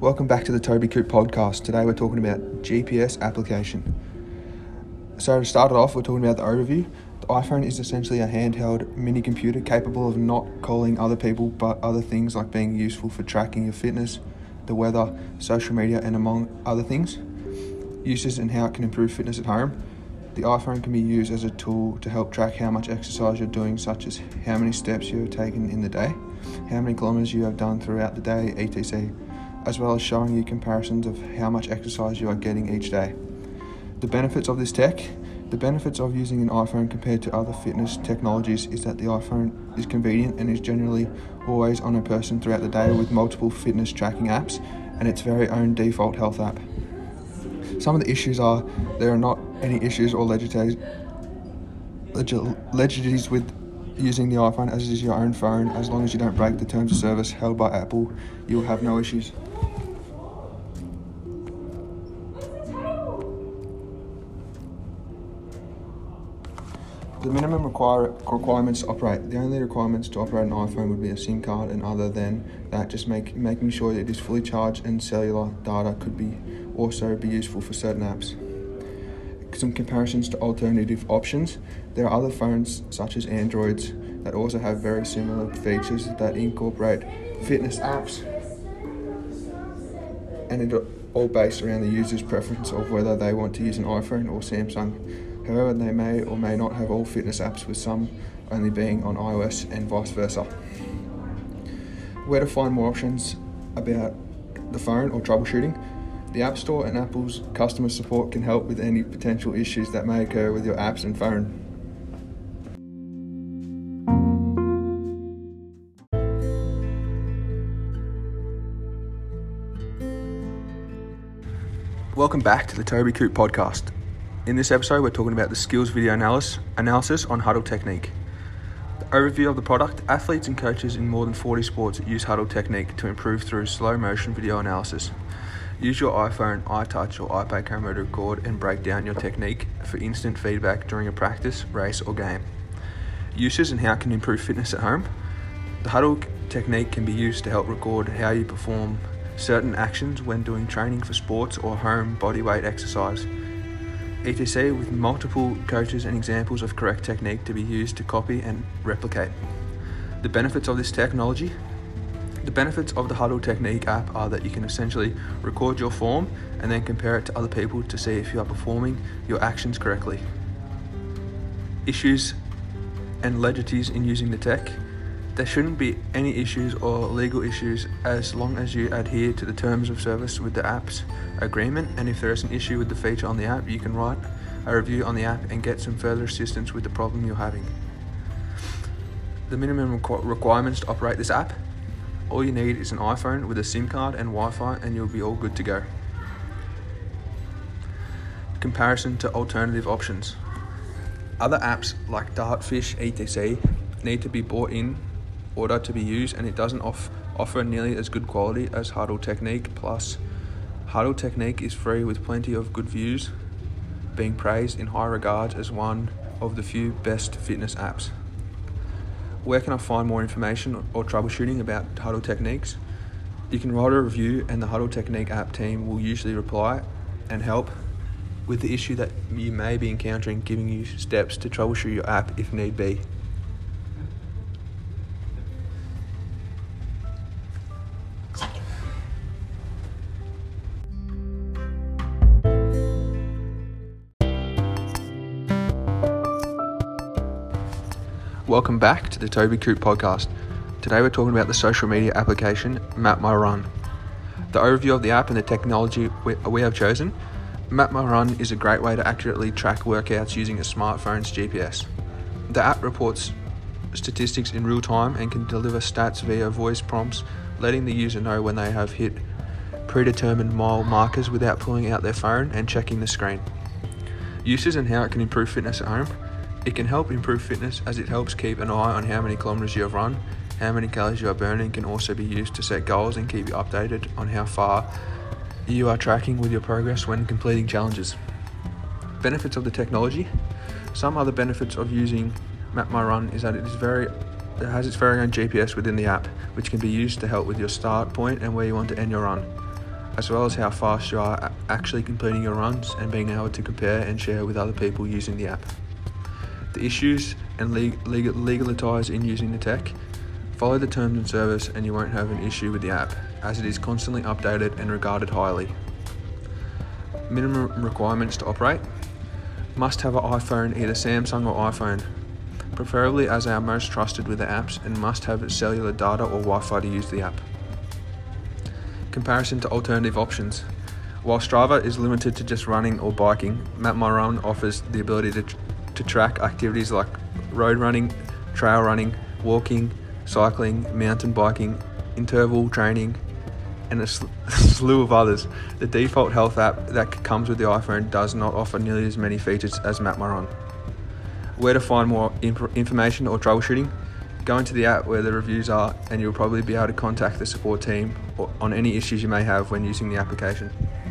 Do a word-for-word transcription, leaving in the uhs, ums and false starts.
Welcome back to the Toby Coop podcast. Today we're talking about G P S application. So to start it off, we're talking about the overview. The iPhone is essentially a handheld mini computer capable of not calling other people but other things, like being useful for tracking your fitness, the weather, social media, and among other things. Uses and how it can improve fitness at home. The iPhone can be used as a tool to help track how much exercise you're doing, such as how many steps you have taken in the day, how many kilometers you have done throughout the day, et cetera, as well as showing you comparisons of how much exercise you are getting each day. The benefits of this tech. The benefits of using an iPhone compared to other fitness technologies is that the iPhone is convenient and is generally always on a person throughout the day with multiple fitness tracking apps and its very own default health app. Some of the issues are there are not any issues or legislations with using the iPhone, as it is your own phone. As long as you don't break the terms of service held by Apple, you will have no issues. The minimum require, requirements to operate. The only requirements to operate an iPhone would be a SIM card, and other than that, just make, making sure that it is fully charged, and cellular data could be also be useful for certain apps. Some comparisons to alternative options. There are other phones such as Androids that also have very similar features that incorporate fitness apps, and it are all based around the user's preference of whether they want to use an iPhone or Samsung. However, they may or may not have all fitness apps, with some only being on iOS and vice versa. Where to find more options about the phone or troubleshooting. The App Store and Apple's customer support can help with any potential issues that may occur with your apps and phone. Welcome back to the Toby Coop podcast. In this episode, we're talking about the skills video analysis, analysis on Hudl Technique. The overview of the product. Athletes and coaches in more than forty sports use Hudl Technique to improve through slow motion video analysis. Use your iPhone, iTouch or iPad camera to record and break down your technique for instant feedback during a practice, race or game. Uses and how it can improve fitness at home. The Hudl Technique can be used to help record how you perform certain actions when doing training for sports or home bodyweight exercise, et cetera, with multiple coaches and examples of correct technique to be used to copy and replicate. The benefits of this technology. The benefits of the Hudl Technique app are that you can essentially record your form and then compare it to other people to see if you are performing your actions correctly. Issues and legalities in using the tech. There shouldn't be any issues or legal issues as long as you adhere to the terms of service with the app's agreement, and if there is an issue with the feature on the app, you can write a review on the app and get some further assistance with the problem you're having. The minimum requ- requirements to operate this app. All you need is an iPhone with a SIM card and Wi-Fi, and you'll be all good to go. Comparison to alternative options. Other apps like Dartfish, et cetera need to be bought in order to be used, and it doesn't off- offer nearly as good quality as Hudl Technique. Plus, Hudl Technique is free with plenty of good views, being praised in high regards as one of the few best fitness apps. Where can I find more information or troubleshooting about Hudl Techniques? You can write a review, and the Hudl Technique app team will usually reply and help with the issue that you may be encountering, giving you steps to troubleshoot your app if need be. Welcome back to the Toby Coop podcast. Today we're talking about the social media application Map My Run. The overview of the app and the technology we, we have chosen. Map My Run is a great way to accurately track workouts using a smartphone's G P S. The app reports statistics in real time and can deliver stats via voice prompts, letting the user know when they have hit predetermined mile markers without pulling out their phone and checking the screen. Uses and how it can improve fitness at home. It can help improve fitness as it helps keep an eye on how many kilometers you have run. How many calories you are burning can also be used to set goals and keep you updated on how far you are tracking with your progress when completing challenges. Benefits of the technology. Some other benefits of using Map My Run is that it is very It has its very own G P S within the app, which can be used to help with your start point and where you want to end your run. as well as how fast you are actually completing your runs and being able to compare and share with other people using the app. The issues and leg- legal- legalitize in using the tech. Follow the terms and service and you won't have an issue with the app, as it is constantly updated and regarded highly. Minimum requirements to operate. Must have an iPhone, either Samsung or iPhone, preferably as our most trusted with the apps, and must have cellular data or Wi-Fi to use the app. Comparison to alternative options. While Strava is limited to just running or biking, Map My Run offers the ability to, tr- to track activities like road running, trail running, walking, cycling, mountain biking, interval training, and a sl- slew of others. The default health app that comes with the iPhone does not offer nearly as many features as Map My Run. Where to find more imp- information or troubleshooting? Go into the app where the reviews are, and you'll probably be able to contact the support team or on any issues you may have when using the application.